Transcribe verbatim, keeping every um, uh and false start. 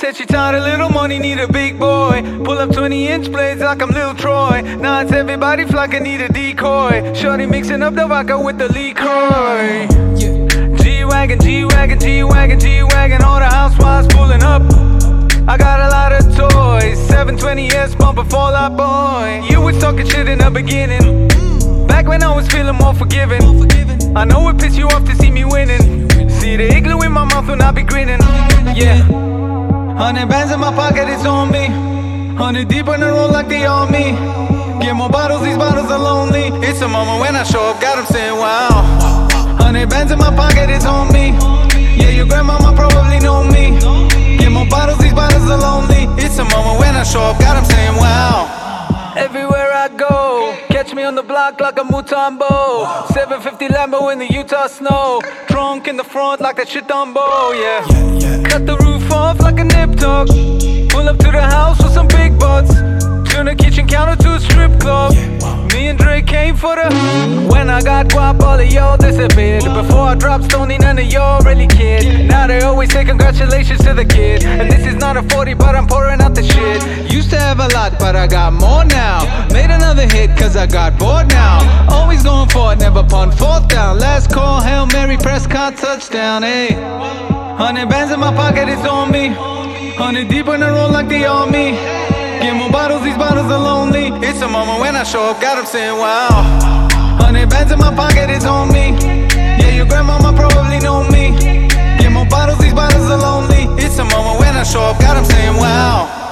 said she tired of little money, need a big boy. Pull up twenty inch blades like I'm Lil Troy. Now it's everybody flocking, need a decoy. Shorty mixing up the vodka with the LaCroix. G-Wagon, G-Wagon, G-Wagon, G-Wagon. All the housewives pulling up. I got a lot of toys. seven twenty S bumping Fall Out Boy. You was talking shit in the beginning, back when I was feeling more forgiving. I know it pissed you off to see me winning. See the igloo in my mouth when I be grinning. Yeah, hundred bands in my pocket, it's on me. Hundred deep on the road like they on me. Get more bottles, these bottles are lonely. It's a moment when I show up, got them saying wow. Hundred bands in my pocket, it's on me. Yeah, your grandmama probably know me. Get more bottles, these bottles are lonely. It's a moment when I show up, got them saying wow. Everywhere I go, catch me on the block like a Mutombo. seven fifty Lambo in the Utah snow. Trunk in the front like that shit Dumbo, yeah. Cut the roof off like a nip tuck. Pull up to the house with some big butts. Turn the kitchen counter to a strip club. Me and Dre came for the. When I got guap, all of y'all disappeared. Before I dropped Stoney, none of y'all really cared. Now they always say congratulations to the kid. And this is not a forty, but I'm pouring out the shit. Used to have a lot, but I got more now. Made another hit, cause I got bored now. Always going for it, never punt fourth down. Last call, Hail Mary, Prescott, touchdown, ayy. Hundred bands in my pocket, it's on me. Hundred deep on the road like they on me. Get more bottles, these bottles are lonely. It's a moment when I show up, got them saying wow. Hundred bands in my pocket, it's on me. Yeah, your grandmama probably know me. Get more bottles, these bottles are lonely. It's a moment when I show up, got them saying wow.